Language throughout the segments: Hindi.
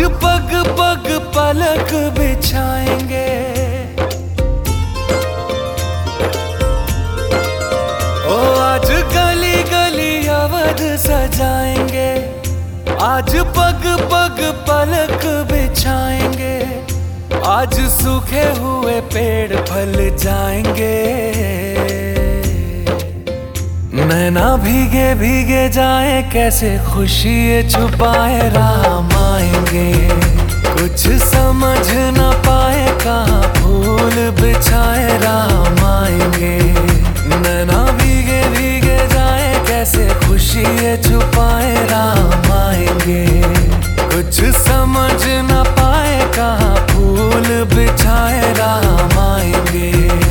पग पग पलक बिछाएंगे, ओ आज गली गली अवध सजाएंगे। आज पग पग पलक बिछाएंगे, आज सूखे हुए पेड़ फल जाएंगे। नैना भीगे भीगे जाए, कैसे खुशी छुपाए राम आएंगे। कुछ समझ न पाए, कहाँ फूल बिछाए राम आएंगे। नैना भीगे भीगे जाए, कैसे खुशी छुपाए राम आएंगे। कुछ समझ न पाए, कहाँ फूल बिछाए राम आएंगे।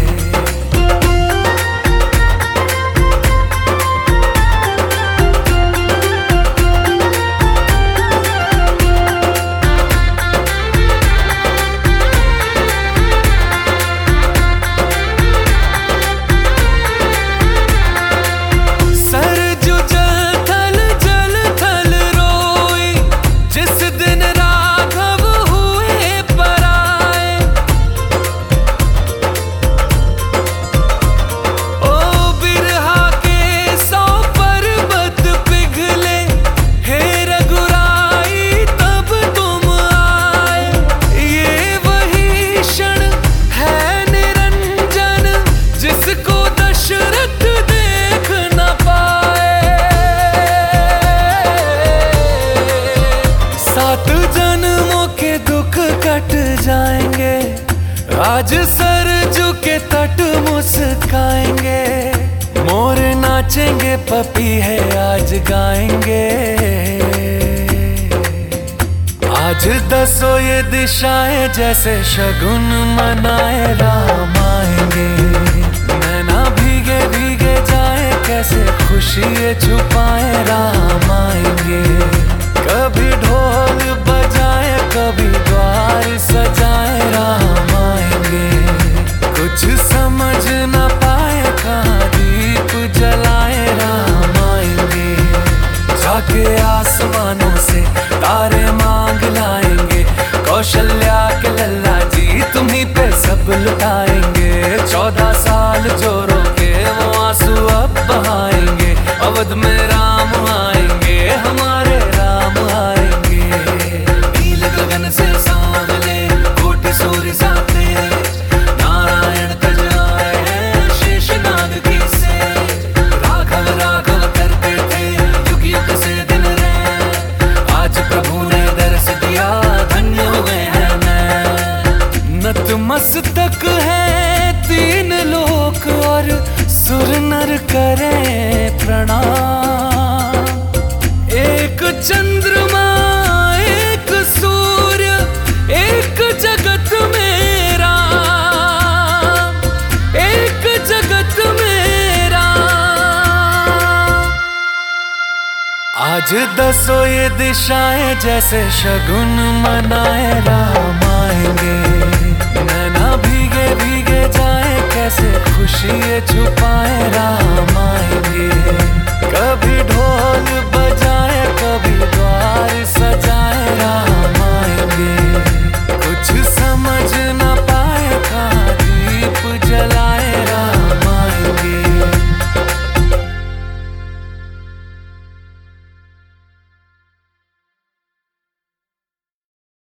जाएंगे आज सरजू के तट मुस्काएंगे। मोर नाचेंगे, पपी है आज गाएंगे। आज दसों ये दिशाएं जैसे शगुन मनाए राम आएंगे। नैना भीगे भीगे जाए, कैसे खुशी छुपाए राम आएंगे। कभी ढोल बजाए, कभी द्वार सजाए राम आएंगे। कुछ समझ न पाए, कहाँ दीप जलाए राम आएंगे। जाके आसमानों से तारे मांग लाएंगे। कौशल्या के लल्ला जी तुम्हीं पे सब लुटाएंगे। 14 साल जो रोके वो आंसू अब बहाएंगे। अवध में राम आएंगे, हमारे राम आएंगे। नील गगन से सांवले कोटि सूर्य साथे, नारायण तज आए हैं शेषनाग की से। राघव राघव करते थे युग युग से दिन रहे, आज प्रभु ने दर्श दिया, धन्य हो गए हैं मैं। नतमस्तक है 3 लोक और सुर नर करें प्रणाम। एक चंद्रमा एक सूर्य एक जगत में राम, एक जगत में राम। आज दसों ये दिशाएं जैसे शगुन मनाए राम आएंगे। नैना भीगे भीगे जाए, कैसे खुशी छुपाए